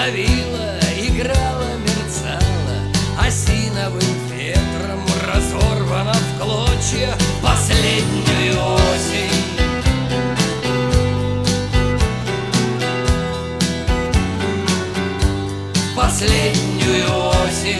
давила, играла, мерцала, осиновым ветром разорвана в клочья последнюю осень. Последнюю осень.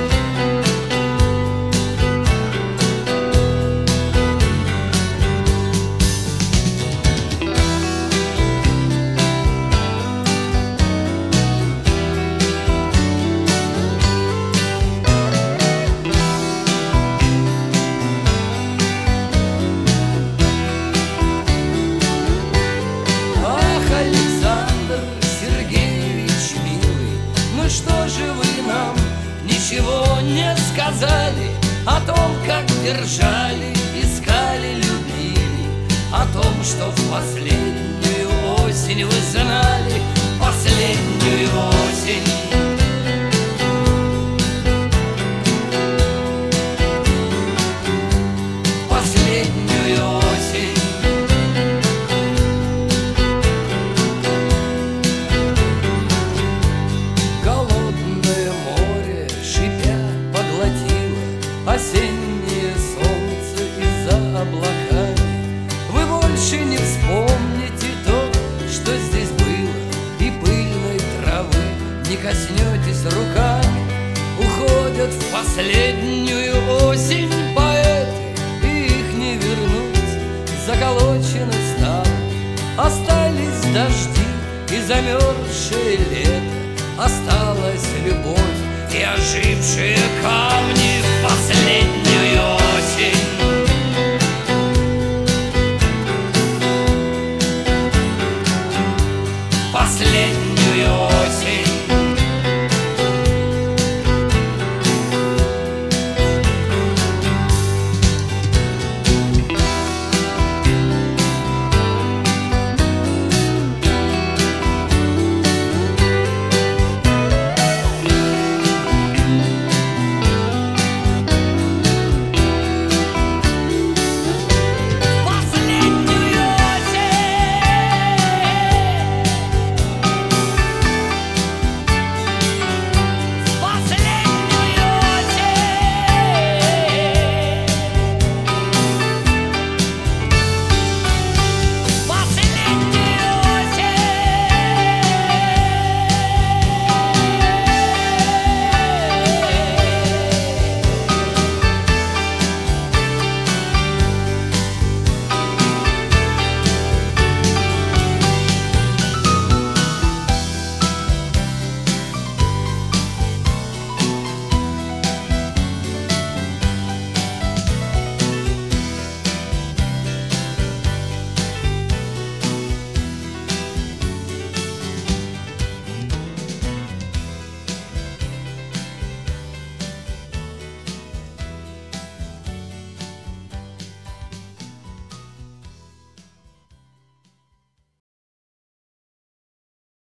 Что же вы нам ничего не сказали о том, как держали, искали, любили, о том, что в последнюю осень вы знали, последнюю осень. Последнюю осень. Осеннее солнце из-за облаками. Вы больше не вспомните то, что здесь было, и пыльной травы не коснетесь руками. Уходят в последнюю осень поэты, и их не вернуть, заколочены стало. Остались дожди и замерзшее лето, осталась любовь и ожившие камни в последнюю осень. Последнюю осень.